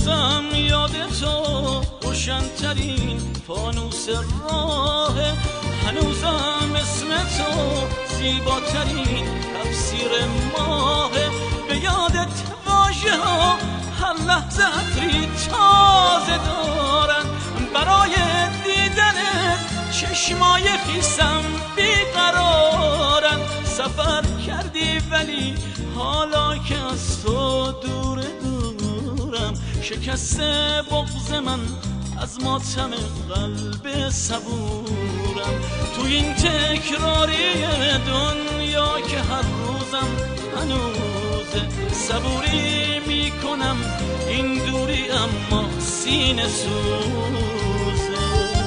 هنوزم یاد تو روشن‌ترین فانوس راه، هنوزم اسم تو زیباترین تفسیر ماه. به یادت واژه ها هر لحظه عطری تازه دارن، برای دیدنت چشمای خیسم بیقرارن. سفر کردی ولی حالا که از تو دورم، شکسته بغض من از ماتم قلب صبورم. تو این تکراری دنیا که هر روزم هنوزه، صبوری میکنم این دوری اما سینه سوزه.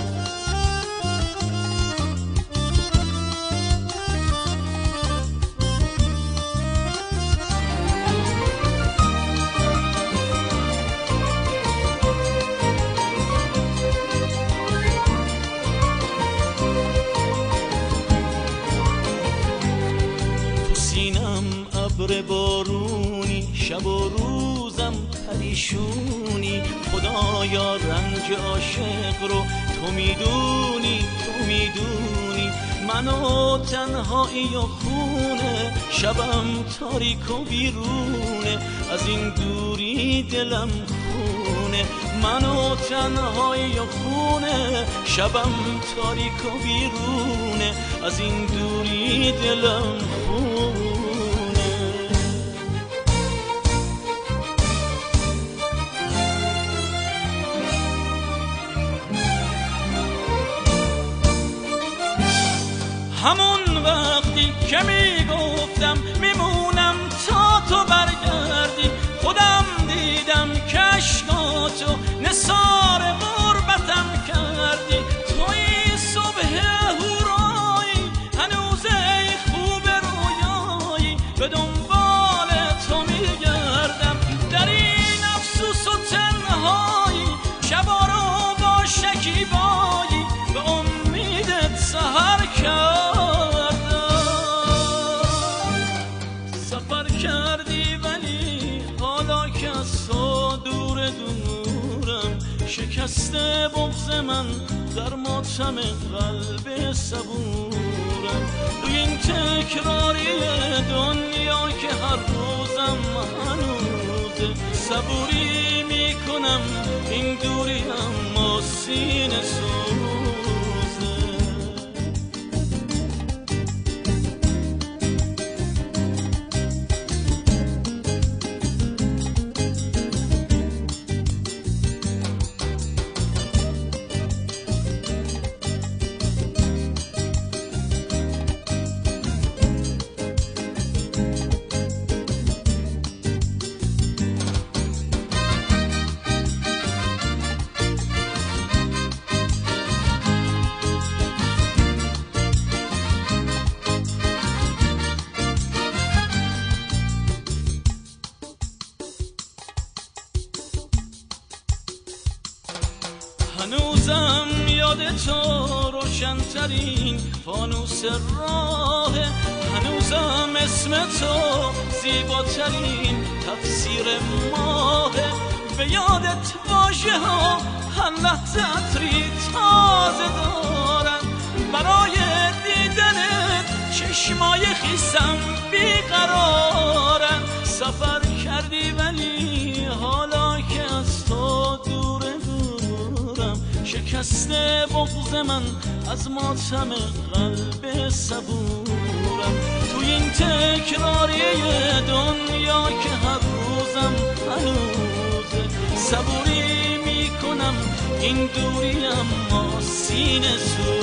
ابر بارونی شب و روزم پریشونی، خدایا رنج عاشق رو تو میدونی، تو میدونی. منو تنهایی و خونه، شبم تاریک و بیرونه، از این دوری دلم خونه. منو تنهایی و خونه، شبم تاریک و بیرونه، از این دوری دلم خونه. همون وقتی که میگفتم میمونم تا تو برگردی، خودم دیدم که اشکاتو نثار غربتم کردی. توی صبح هورایی هنوز ای خوب رویایی، به دنبال تو میگردم در این افسوس و تنهایی. شبا رو با شکیبایی به امیدت سحر کرد. شکسته بغض من در ماتم قلب صبورم. روی این تکراری دنیا که هر روزم هنوزه، صبوری میکنم این دوری اما سینه سوزه. هنوزم یاد تو روشن‌ترین فانوس راه، هنوزم اسم تو زیباترین تفسیر ماه. به یادت واژه ها هر لحظه عطری تازه دارن، برای دیدنت چشمای خیسم بیقرارن. سفر کردی ولی حالا که از تو دورم، شکسته بغض من از ماتم قلب صبورم. تو این تکراری دنیا که هر روزم هنوزه، صبوری میکنم این دوری اما سینه سوزه.